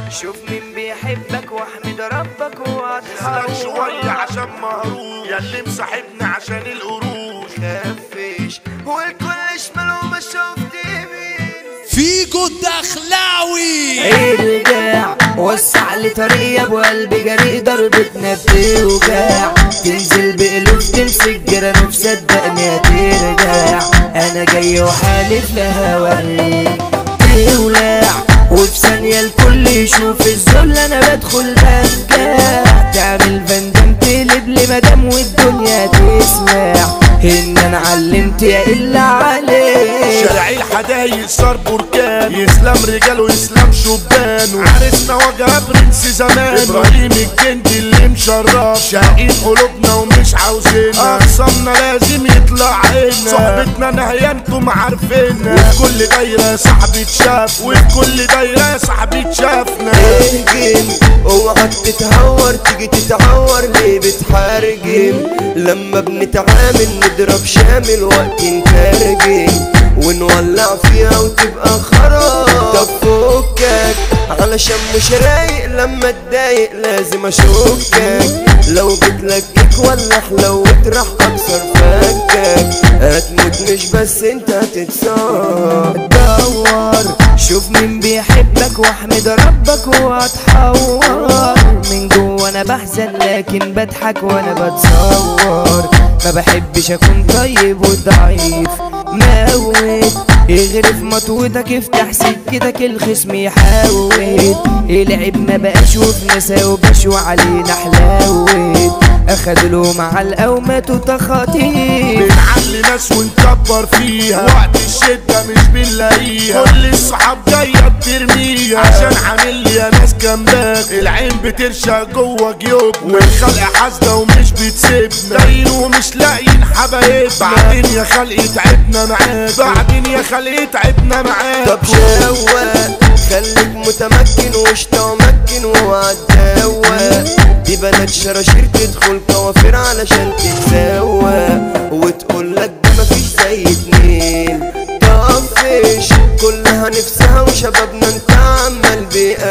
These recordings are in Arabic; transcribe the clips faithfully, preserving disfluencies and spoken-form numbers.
شوف مين بيحبك واحمد ربك واضحك اسلك شوية عشان مهروب ياللي مصاحبني عشان القروش خفش والكل شمال وما شفت مين فيجو الدخلاوي ارجع وسع لي طريق ابو قلبي جري ضربتنا بتوجع تنزل بقلوب تمسك جرانوب صدقني هترجع انا جاي وحالف لها اوريك تولع وفي ثانية الكل يشوف الذل انا بدخل برجع تعمل فندم تقلب لي مدام والدنيا تسمع ان انا علمت يا الا عليك شارع الحدايق صار بركان يسلم رجال ويسلم شبان عرسنا وجه برنس زمان ابراهيم الجندي اللي مشرف شاقين قلوبنا ومش عاوزيننا اقسامنا لازم يطلع عنا صحبتنا نهيانكم عارفيننا وفي كل دايره صاحبي اتشاف وفي كل دايره صاحبي اتشافنا اهجم اوعى تتهور تيجي تتعور ليه بتحرجم لما بنتعامل نضرب شامل وقت نترجم ونولع فيها وتبقى خراب طب فكك علشان مش رايق لما اتضايق لازم اشكك لو بتلكك ولا حلو راح اكسر فكك هتموت مش بس انت هتتصاب دور شوف مين بيحبك واحمد ربك واتحور من جوه انا بحزن لكن بضحك وانا بتصور ما بحبش اكون طيب وضعيف موت اغرف مطوتك افتح سكتك الخصم يحاول العب ما بقاش وفي نساو بشو علينا حلاوت اخدوا لهم علقه وماتوا تخاطيف بنعلي ناس ونكبر فيها وقت الشده مش بنلاقيها كل الصحاب جايه بترميها عشان عامل لي يا ناس جنبك العين بترشق جوه جيوب والخلق حاسده ومش بتسيبنا داين ومش لاقيين حبايب بعدين يا خلق تعبنا معاك بعدين يا خلق تعبنا معاك طب شوق خليك متمكن واشتا مكن وعداوة دي بلد شراشير تدخل كوافير علشان تتساوى وتقول لك ده مفيش زي اتنين طفش كلها نفسها وشبابنا انت عمال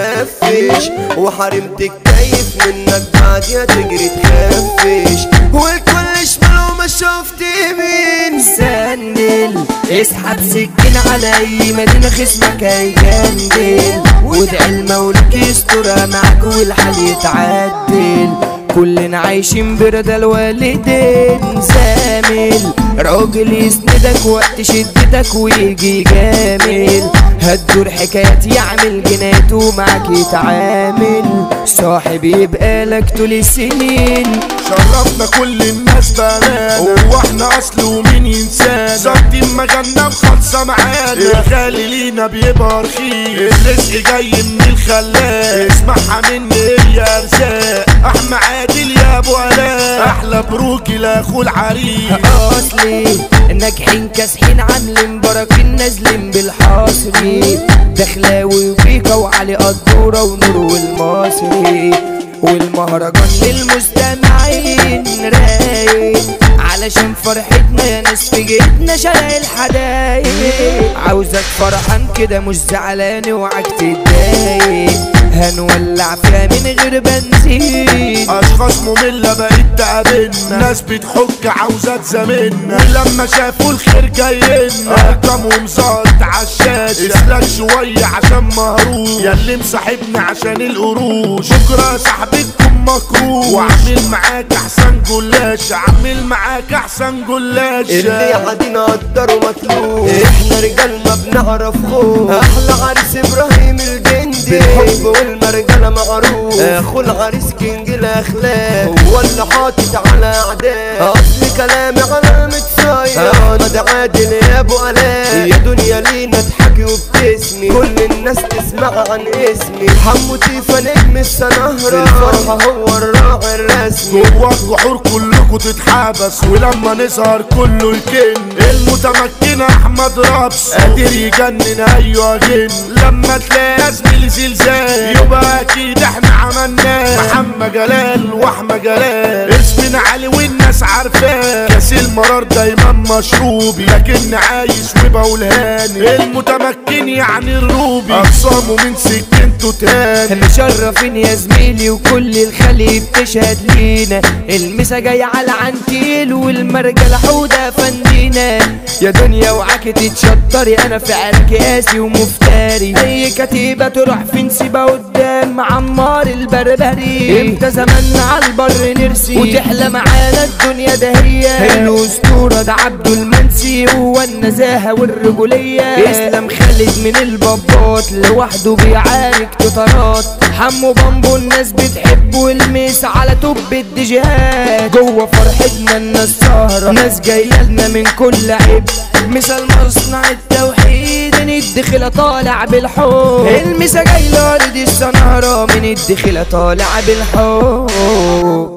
بيقفش وحرمت الكيف منك بعديها تجري تخفش والكل شمال وما شفت مين سندل اسحب سكين على اي مدينة خصمك هيجندل وادعي المولك يسترها معاك والحال يتعدل كلنا عايشين برضا الوالدين زامل راجل يسندك وقت شدتك ويجي جامل هتدور حكايات يعمل جنات ومعاك يتعامل صاحب يبقى لك طول السنين شرفنا كل الناس بأمان هو احنا اصل ومين ينسانا ظابطين مجالنا وخالصة معانا الغالي لينا بيبقى رخيص الرزق جاي من الخلاق اسمعها مني يا ارزاق احمى عادل يا ابو علاء احلى بروكي لاخو العريس اصلي ناجحين كاسحين عاملين براكين نازلين بالحصري دخلاوي وبيكا وعلي قدورة ونور والمصري والمهرجان للمستمعين رايق علشان فرحتنا يا ناس في جيتنا شارع الحدايق عاوزك فرحان كده مش زعلان وعاك تتضايق هنولع فيها من غير بنزين اشخاص مملة بقيت تقابلنا ناس بتحك عاوزة تزاملنا ولما شافوا الخير جايلنا ارقامهم ظهرت عالشاشة اسلك شوية عشان مهروب ياللي مصاحبنا عشان القروش بكرة صاحبتكم مكروه وعامل معاك احسن جلاش عامل معاك احسن جلاش اللي قاعدين قدر ومطلوب احنا رجال ما بنعرف خوف احلى عريس ابراهيم الجندي بالحب والمرجله معروف اخو العريس كينج الاخلاق هو اللي حاطط على اعداء اصل كلامي علامة صايع احمد عادل يا ابو علاء يا دنيا لينا تحكي وبتسمي كل الناس تسمع عن اسمي حمو تيفا نجم السنهرة الفرحة هو الراعي الرسمي جوا الجحور كلكوا تتحبس ولما نظهر كله يكن المتمكن احمد رابس قادر يجنن ايوه جن لما تلاقي زميلي زلزال يبقى اكيد احنا عملناه محمد جلال واحمد جلال اسمنا علي والناس عارفاه كاس المرار دايما مشروبي لكن عايش وبقول هاني المتمكن يعني الروبي اقصى حرام ومن سكنته تاني. مشرفين يا زميلي وكل الخليج بتشهد لينا، المسا جاي على عنتيل والمرجله حوده فندينا. يا دنيا وعاك تتشطري انا في عرك قاسي ومفتري، اي كتيبه تروح في نسيبه قدام عمار البربري. امتى زماننا على البر نرسي وتحلى معانا الدنيا دهية، الاسطوره ده عبده المنسي هو النزاهه والرجوليه. اسلام خالد من البابات لوحده بيعارك تطارات، حمو بامبو الناس بتحبه الميس على توب الديجيهات. جوه فرحتنا الناس سهرة، ناس جايه لنا من كل عيب، مثال مصنع التوحيد من الدخلة طالع بالحب. المسا جاي لارض السنارة من الدخلة طالع بالحب.